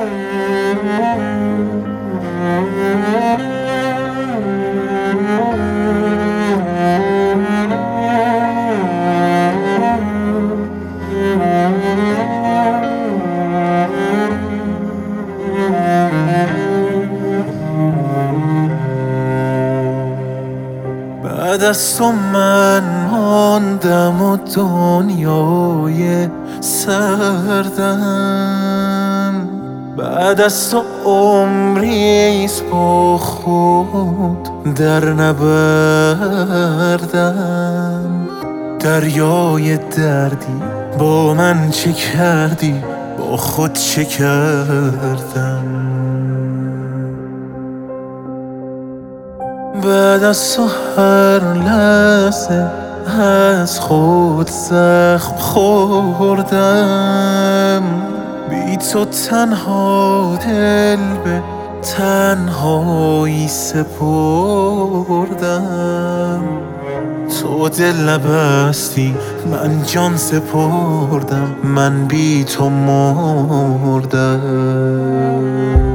بعد از تو من ماندم و دنیای سردم، بعد از تو عمریست با خود در نبردم. دریای دردی با من چه کردی، با خود چه کردم. بعد از تو هر لحظه از خود زخم خوردم، بی تو تنها دل به تنهایی سپردم. تو دل نبستی من جان سپردم، من بی تو مردم.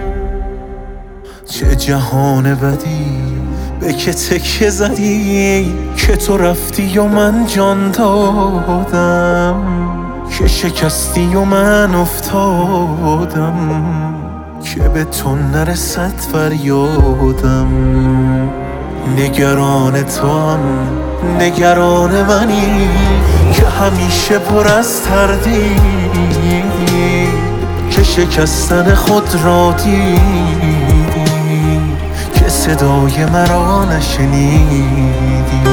چه جهان بدی به که تکه زدی، که تو رفتی و من جان دادم، که شکستی و من افتادم، که به تو نرسد فریادم. نگران توام، نگران منی که همیشه پر از تردی، که شکستن خود را دیدی، که صدای مرا نشنیدی.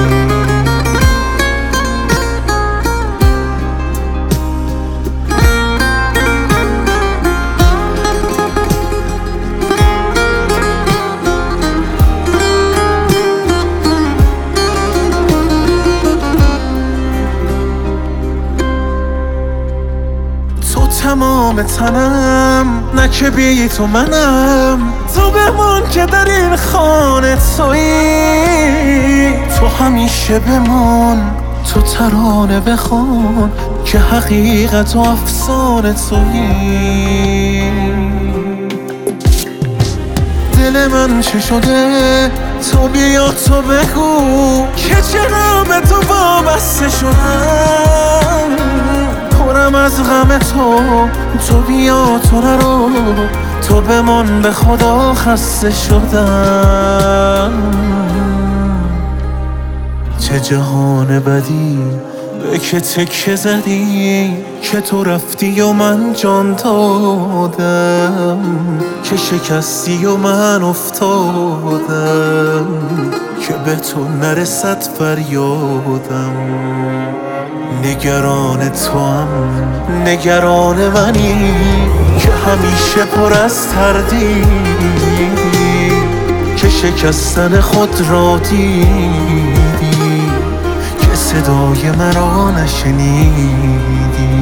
تمام تنم نه که بی تو منم، تو بمان که در این خانه تویی. تو همیشه بمان، تو ترانه بخوان که حقیقت و افسانه تویی. دل من چه شده تو بیا تو بگو، که چرا به تو وابسته شدم. پرم از غم تو بیا تو نرو، تو بمان به خدا خسته شدم. چه جهان بدی به که تکه زدی، که تو رفتی و من جان دادم، که شکستی و من افتادم، که به تو نرسد فریادم. نگران توام، نگران منی که همیشه پر از تردی، که شکستن خود را دیدی، که صدای مرا نشنیدی.